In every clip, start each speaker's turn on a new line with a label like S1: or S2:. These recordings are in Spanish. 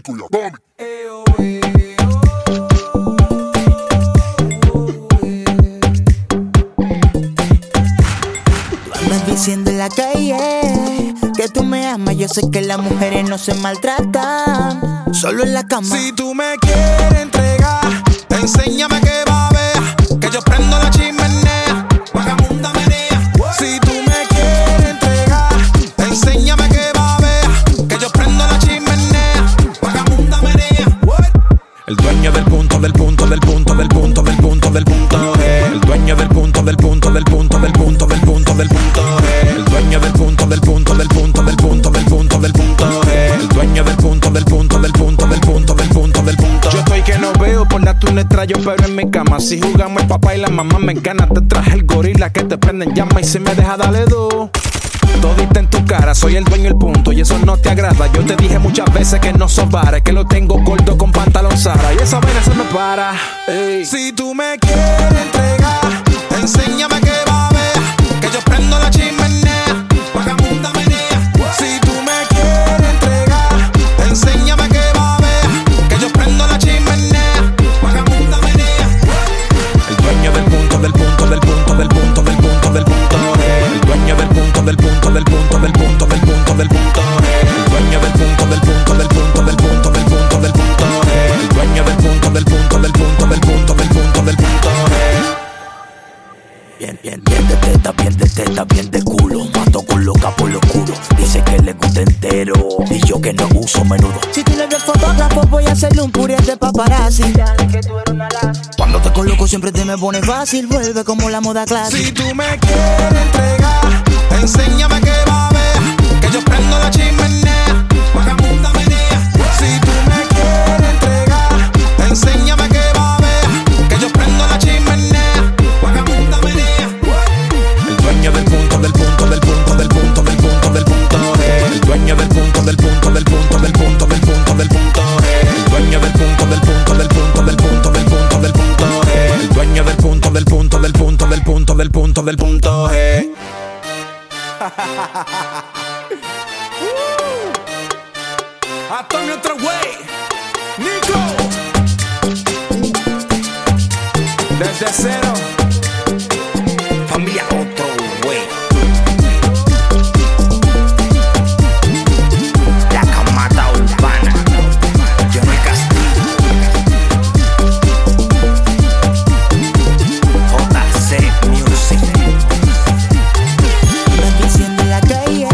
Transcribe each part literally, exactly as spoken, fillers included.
S1: rico ya. Dame.
S2: Tú andas diciendo en la calle que tú me amas. Yo sé que las mujeres no se maltratan, solo en la cama.
S3: Si tú me quieres entregar, enséñame que va a ver, que yo prendo la chimenea, vagabunda menea. Si tú me quieres entregar, enséñame que va a ver, que yo prendo la chimenea, vagabunda menea. El dueño del punto, del punto, del punto, del punto, del punto, del punto G. El dueño del punto, del punto, del punto, del punto, del punto, del punto G. El dueño del punto, del punto, del punto, del punto, del punto, del punto G. El dueño del punto, del punto, del punto, del punto, del punto, del punto. Yo estoy que no veo por la tuneta, yo pero en mi cama. Si jugamos el papá y la mamá, me encanta. Te traje el gorila que te prende en llama y si me deja dale do. Todita en tu cara, soy el dueño del punto y eso no te agrada. Yo te dije muchas veces que no sos vara, que lo tengo corto con pantalón Zara y esa vaina se me para. Ey. Si tú me quieres entregar, enséñame que va a ver, que yo prendo la chimenea, vagabunda menea. Si tú me quieres entregar, enséñame que va a ver, que yo prendo la chimenea, vagabunda menea. El dueño del punto, del punto, del punto, del punto, del punto, del punto G. El dueño del punto, del punto, del punto, del punto, del punto, del punto G. El dueño del punto, del punto, del punto, del punto, del punto, del punto G. El dueño del punto, del punto, del punto, del punto, del punto, del punto G.
S2: Bien, bien, bien de teta, bien de teta, bien de culo. Mato con loca por lo oscuro. Dice que le gusta entero y yo que no uso menudo. Si tú le ves fotógrafo, voy a hacerle un puré de paparazzi. Dale que tú eres una laza. Cuando te coloco siempre te me pone fácil. Vuelve como la moda clásica.
S3: Si tú me quieres entregar, enséñame que va a ver, que yo prendo la chimenea, vagabunda menea. Si tú me quieres entregar, enséñame que va a ver, que yo prendo la chimenea, vagabunda menea. El dueño del punto, del punto, del punto, del punto, del punto, del punto G. El dueño del punto, del punto, del punto, del punto, del punto, del punto G. El dueño del punto, del punto, del punto, del punto, del punto, del punto G. El dueño del punto, del punto, del punto, del punto, del punto, del punto G. Antonio otro güey, Nico. Desde cero,
S2: Familia otro güey. La camada urbana. Yo no castigo. J C Music. Andas diciendo en la calle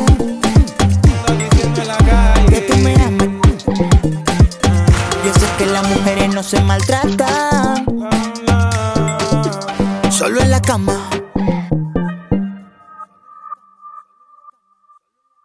S3: en la calle,
S2: que tú me amas. Yo sé que las mujeres no se maltratan, solo en la cama.